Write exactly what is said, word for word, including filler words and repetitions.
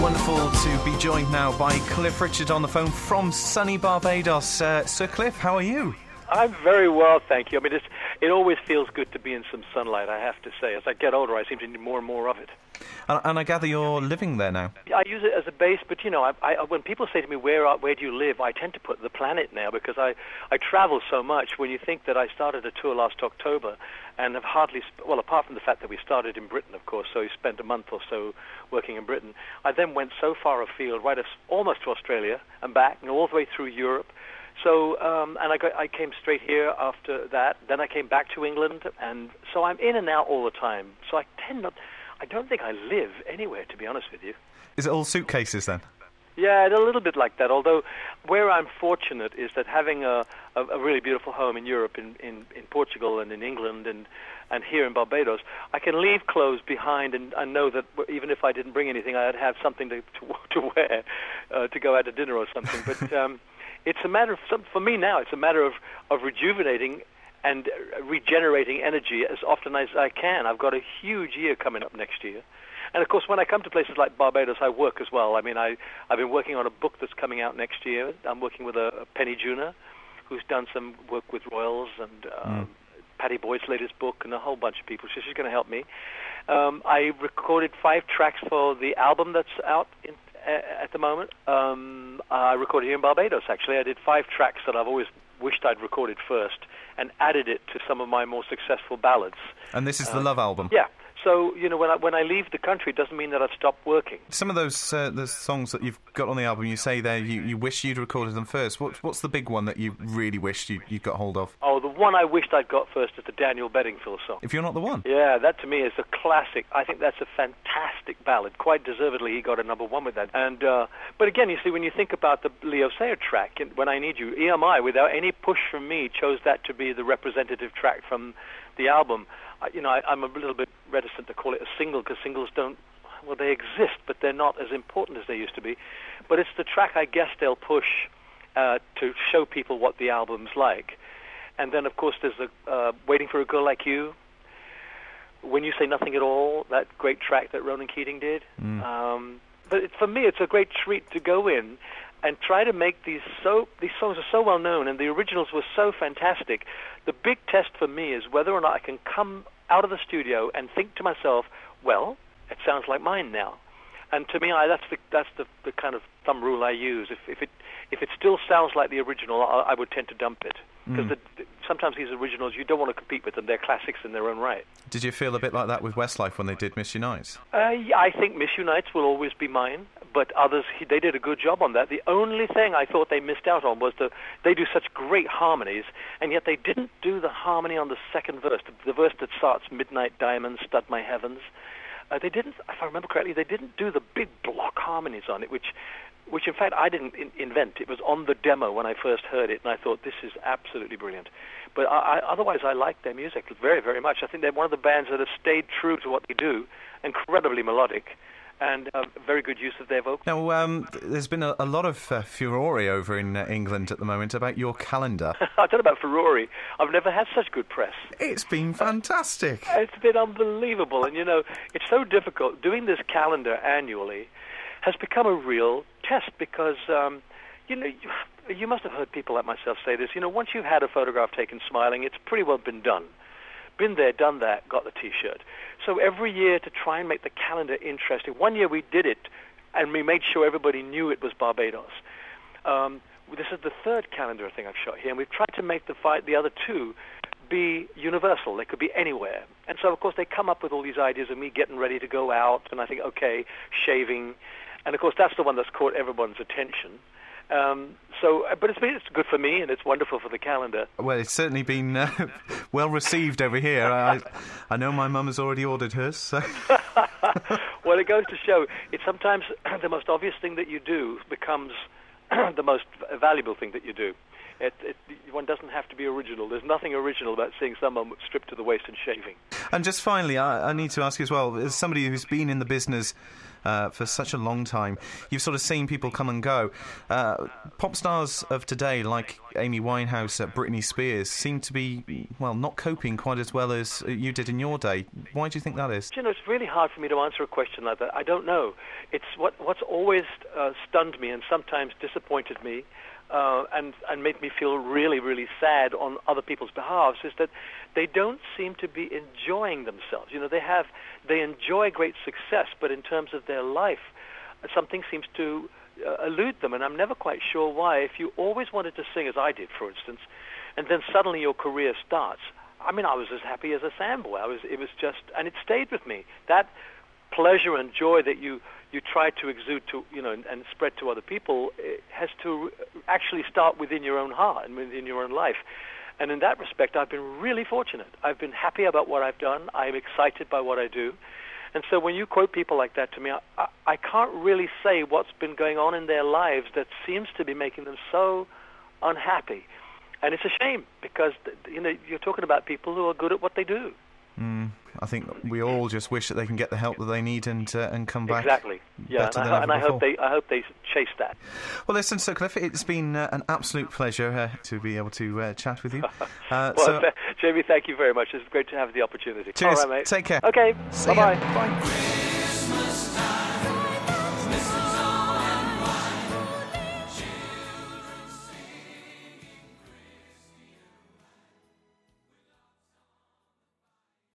wonderful to be joined now by Cliff Richard on the phone from sunny Barbados. Uh, Sir Cliff, how are you? I'm very well, thank you. I mean, it's, it always feels good to be in some sunlight, I have to say. As I get older, I seem to need more and more of it. And, and I gather you're living there now? I use it as a base, but, you know, I, I, when people say to me, where are, where do you live, I tend to put the planet now, because I, I travel so much. When you think that I started a tour last October and have hardly, sp- well, apart from the fact that we started in Britain, of course, so we spent a month or so working in Britain, I then went so far afield, right as, almost to Australia and back, and all the way through Europe. So, um, and I, got, I came straight here after that. Then I came back to England, and so I'm in and out all the time. So I tend not, I don't think I live anywhere, to be honest with you. Is it all suitcases then? Yeah, a little bit like that, although where I'm fortunate is that having a, a, a really beautiful home in Europe, in, in, in Portugal and in England and, and here in Barbados, I can leave clothes behind and, and know that even if I didn't bring anything, I'd have something to, to, to wear uh, to go out to dinner or something. But um, it's a matter of, for me now, it's a matter of, of rejuvenating and regenerating energy as often as I can. I've got a huge year coming up next year. And, of course, when I come to places like Barbados, I work as well. I mean, I, I've been working on a book that's coming out next year. I'm working with a, a Penny Junor, who's done some work with royals, and um, mm. Patty Boyd's latest book, and a whole bunch of people. So she's going to help me. Um, I recorded five tracks for the album that's out in, uh, at the moment. Um, I recorded here in Barbados, actually. I did five tracks that I've always wished I'd recorded first and added it to some of my more successful ballads. And this is the uh, Love album? Yeah. So, you know, when I, when I leave the country, it doesn't mean that I've stopped working. Some of those uh, the songs that you've got on the album, you say there you, you wish you'd recorded them first. What, what's the big one that you really wished you, you got hold of? Oh, the one I wished I'd got first is the Daniel Bedingfield song. If You're Not the One? Yeah, that to me is a classic. I think that's a fantastic ballad. Quite deservedly, he got a number one with that. And uh, But again, you see, when you think about the Leo Sayer track, When I Need You, E M I, without any push from me, chose that to be the representative track from the album. Uh, you know, I, I'm a little bit reticent to call it a single because singles don't, well, they exist, but they're not as important as they used to be. But it's the track I guess they'll push uh, to show people what the album's like. And then, of course, there's a, uh, Waiting for a Girl Like You, When You Say Nothing at All, that great track that Ronan Keating did. Mm. Um, but it, for me, it's a great treat to go in and try to make these so these songs are so well known and the originals were so fantastic. The big test for me is whether or not I can come out of the studio and think to myself, well, it sounds like mine now. And to me, I, that's the that's the, the kind of thumb rule I use. If if it if it still sounds like the original, I, I would tend to dump it because mm. the, sometimes these originals you don't want to compete with them. They're classics in their own right. Did you feel a bit like that with Westlife when they did Miss Unites? Uh, yeah, I think Miss Unites will always be mine, but others he, they did a good job on that. The only thing I thought they missed out on was the they do such great harmonies, and yet they didn't do the harmony on the second verse, the, the verse that starts Midnight Diamonds, Stud My Heavens. Uh, they didn't, if I remember correctly, they didn't do the big block harmonies on it, which, which in fact I didn't in- invent. It was on the demo when I first heard it, and I thought this is absolutely brilliant. But I, I, otherwise, I like their music very, very much. I think they're one of the bands that have stayed true to what they do, incredibly melodic, and uh, very good use of their vocals. Now, um, there's been a, a lot of uh, furore over in uh, England at the moment about your calendar. I don't know about furore. I've never had such good press. It's been fantastic. Uh, it's been unbelievable. And, you know, it's so difficult. Doing this calendar annually has become a real test because, um, you know, you, you must have heard people like myself say this. You know, once you've had a photograph taken smiling, it's pretty well been done. Been there, done that, got the T-shirt. So every year to try and make the calendar interesting. One year we did it, and we made sure everybody knew it was Barbados. Um, this is the third calendar thing I've shot here, and we've tried to make the fight, the other two be universal. They could be anywhere. And so, of course, they come up with all these ideas of me getting ready to go out, and I think, okay, shaving. And, of course, that's the one that's caught everyone's attention. Um, so, but it's been it's good for me and it's wonderful for the calendar. Well, it's certainly been uh, well received over here. I, I know my mum has already ordered hers. So. Well, it goes to show it's sometimes the most obvious thing that you do becomes the most valuable thing that you do. It, it, one doesn't have to be original. There's nothing original about seeing someone stripped to the waist and shaving. And just finally, I, I need to ask you as well, as somebody who's been in the business uh, for such a long time. You've sort of seen people come and go. Uh, pop stars of today, like Amy Winehouse, uh, Britney Spears, seem to be, well, not coping quite as well as you did in your day. Why do you think that is? You know, it's really hard for me to answer a question like that. I don't know. It's what what's always uh, stunned me and sometimes disappointed me, uh, and and made me feel really, really sad on other people's behalves, is that they don't seem to be enjoying themselves. You know, they have they enjoy great success, but in terms of their life, something seems to uh, elude them, and I'm never quite sure why. If you always wanted to sing, as I did, for instance, and then suddenly your career starts, I mean, I was as happy as a sandboy. I was, it was just, and it stayed with me. That pleasure and joy that you, you try to exude to, you know, and, and spread to other people, it has to actually start within your own heart and within your own life. And in that respect, I've been really fortunate. I've been happy about what I've done. I'm excited by what I do. And so when you quote people like that to me, I, I, I can't really say what's been going on in their lives that seems to be making them so unhappy. And it's a shame because, you know, you're talking about people who are good at what they do. Mm, I think we all just wish that they can get the help that they need and uh, and come back. Exactly. Yeah, and, I, and I hope they I hope they chase that. Well, listen, Sir Cliff, it's been uh, an absolute pleasure uh, to be able to uh, chat with you. Uh, well, so, Jamie, thank you very much. It's great to have the opportunity. Cheers. All right, mate. Take care. Okay. See Bye-bye. Ya. Bye.